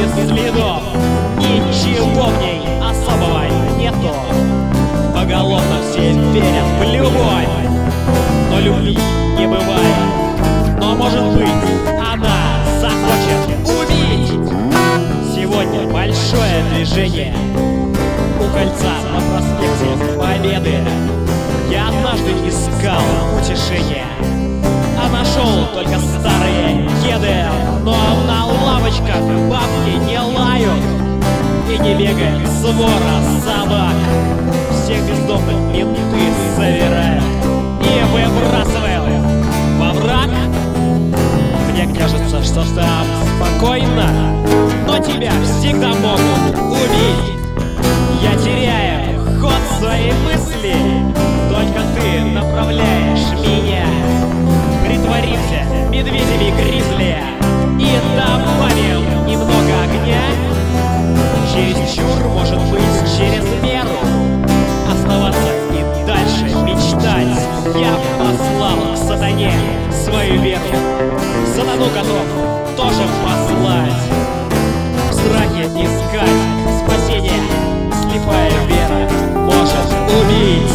без следов, ничего в ней особого нету. Поголовно все верят в любовь, но любви не бывает. Но может быть, она захочет убить. Сегодня большое движение у кольца на проспекте Победы. Я однажды искал утешения, а нашел только старые кеды. Но на лавочках бабки не лают и не бегает свора собак. Всех бездомных менты забирают и выбрасывают во враг. Мне кажется, что там спокойно, но тебя всегда могут убить. Я теряю ход своей мысли, только ты направляешь меня. Притворимся медведями гризли и добавим немного огня. Чересчур, может быть, через меру оставаться и дальше мечтать. Я послал к сатане свою веру, сатану готов тоже послать. В страхе искать спасения, слепая вера может убить.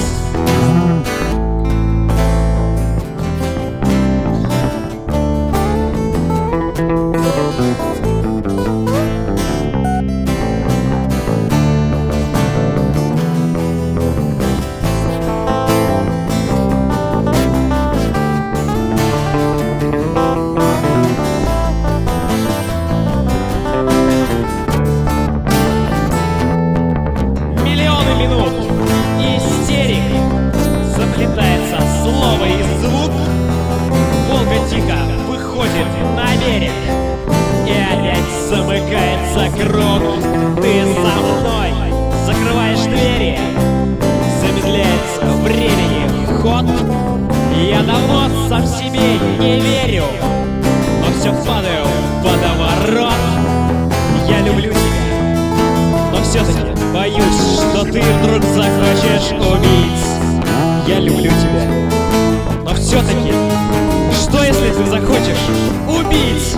Минут истерик, заплетается слово и звук. Волга тихо выходит на берег и опять замыкается круг. Ты со мной закрываешь двери, замедляется времени ход. Я давно сам себе не верю, но все падаю в водоворот. Я люблю тебя, но все-таки боюсь, что ты вдруг захочешь убить. Я люблю тебя, но все-таки, что если ты захочешь убить?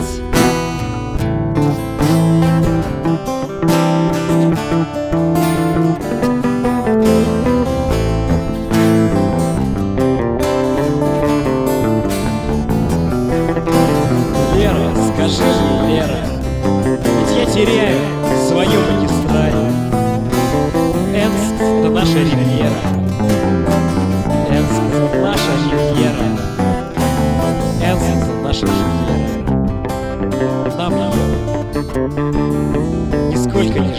Лера, скажи мне, Лера, ведь я теряю свою магистраль. Энск — это наша ривьера. Энск — это наша ривьера. Энск — это наша ривьера. Нам ее нисколько не